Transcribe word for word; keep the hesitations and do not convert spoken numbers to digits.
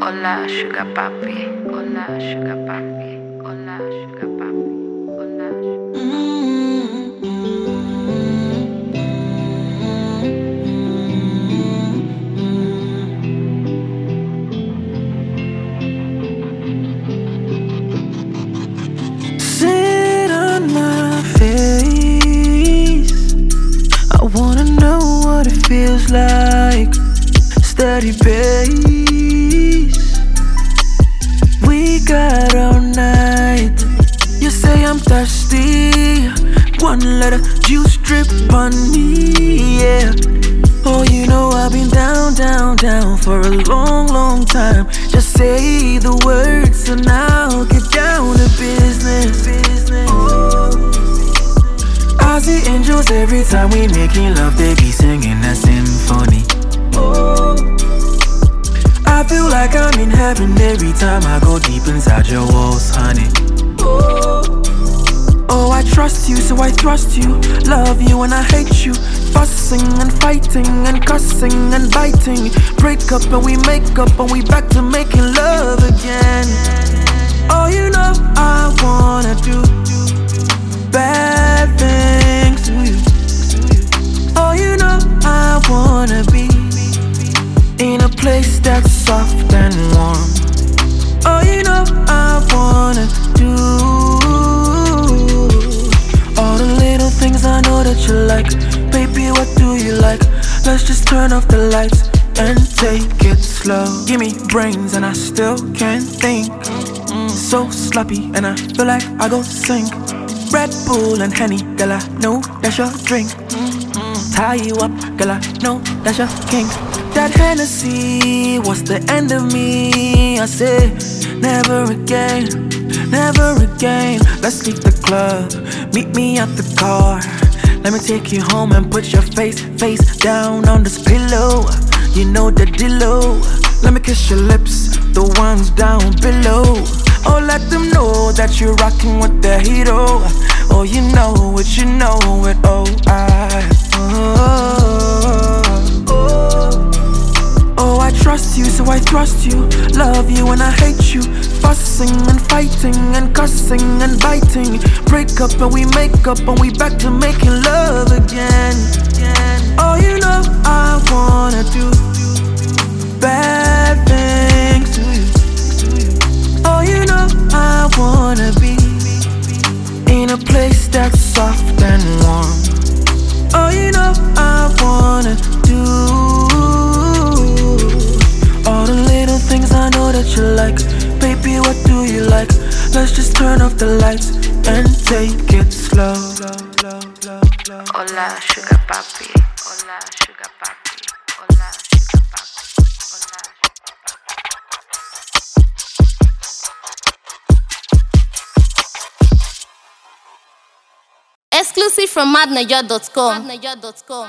Hola, sugar papi. Hola, sugar papi. Hola, sugar papi. Hola, sugar Sit on my face. I wanna know what it feels like. Steady pace. We got all night. You say I'm thirsty. One letter juice drip on me, yeah. Oh, you know I've been down, down, down for a long, long time. Just say the words and I'll get down to business. business. I see angels every time we making love. They be singing a symphony. Oh, I feel like I'm in heaven every time I go deep inside your walls, honey. Oh, oh, I trust you, so I thrust you. Love you and I hate you. Fussing and fighting and cussing and biting. Break up and we make up and we back to making love again. Oh, you know I wanna do bad things to you. Oh, you know I wanna be in a place that's soft and warm. Oh, you know I wanna do all the little things I know that you like. Baby, what do you like? Let's just turn off the lights and take it slow. Give me brains and I still can't think. So sloppy and I feel like I go sink. Red Bull and Henny, girl, I know that's your drink. Tie you up, girl, I know that's your kink. That Hennessy was the end of me. I say, never again, never again. Let's leave the club, meet me at the car. Let me take you home and put your face, face down on this pillow. You know the dealo. Let me kiss your lips, the ones down below. Oh, let them know that you're rocking with the hero. Oh, you know it, you know it. Oh, I, oh, oh, oh, I trust you, so I thrust you. Love you and I hate you. Fussing and fighting and cussing and biting. Break up and we make up and we back to making love again. Oh, you know I wanna do bad things to you. Oh, you know I wanna be in a place that's soft and warm. Oh, you know I wanna do all the little things I know that you like. Baby, what do you like? Let's just turn off the lights and take it slow. Hola, sugar papi. Hola, sugar papi. Hola, sugar papi. Hola, Exclusive from madnaja dot com.